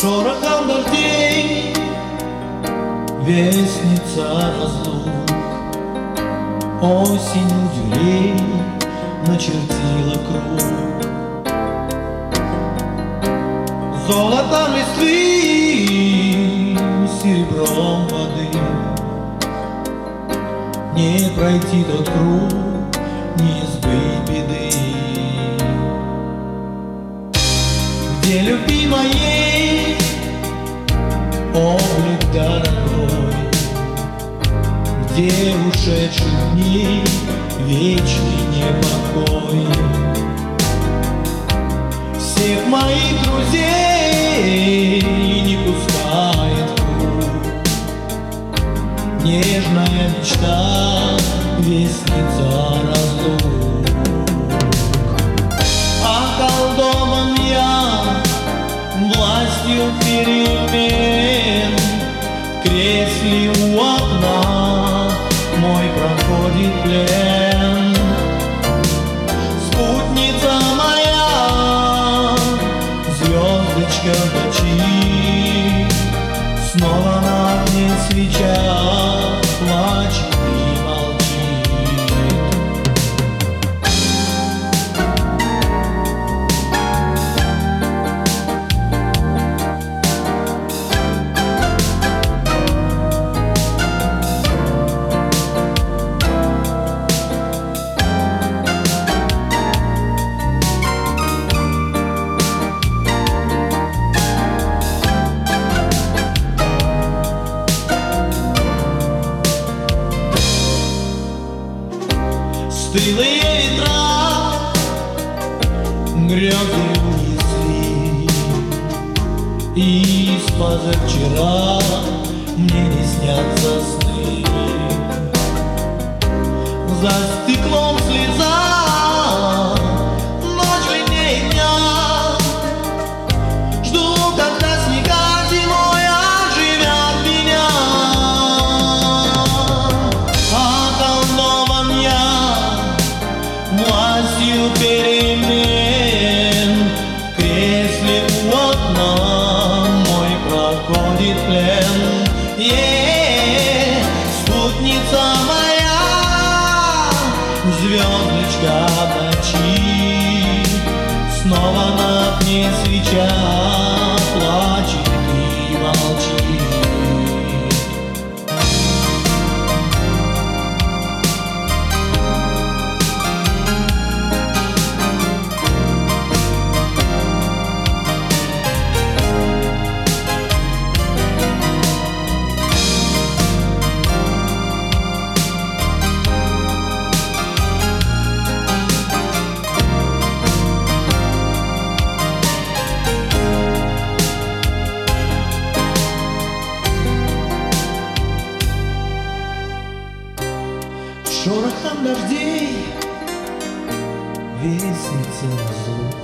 Шорохом дождей, вестница разлук. Осень у дверей начертила круг. Золотом листвы, серебром воды не пройти тот круг, не избыть беды. Где любимой облик дорогой, где ушедших дней вечный непокой. Всех моих друзей не пускает круг. Нежная мечта, вестница разлук. Околдован я властью перемен, в кресле у окна мой проходит плен. Спутница моя, звездочка в ночи, снова на огне свеча плачет и молчит. Стылые ветра грезы унесли, и с позавчера мне не снятся сны. За стеклом слеза, ночь длиннее дня. Жду, когда снега зимой оживят меня. Околдован я властью перемен, в кресле у окна мой проходит плен. Спутница моя, звездочка в ночи, снова на окне свеча плачет и молчит. Шорохом дождей, вестница разлук.